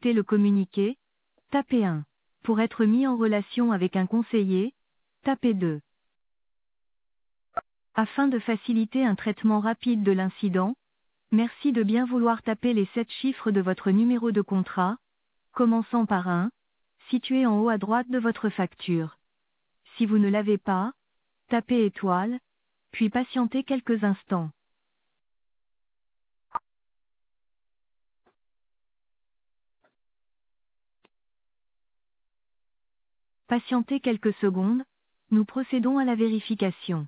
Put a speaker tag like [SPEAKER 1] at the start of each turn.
[SPEAKER 1] souhaitez le communiquer, tapez 1. Pour être mis en relation avec un conseiller, tapez 2. Afin de faciliter un traitement rapide de l'incident, merci de bien vouloir taper les 7 chiffres de votre numéro de contrat, commençant par 1, situé en haut à droite de votre facture. Si vous ne l'avez pas, tapez étoile, puis patientez quelques instants. Patientez quelques secondes, nous procédons à la vérification.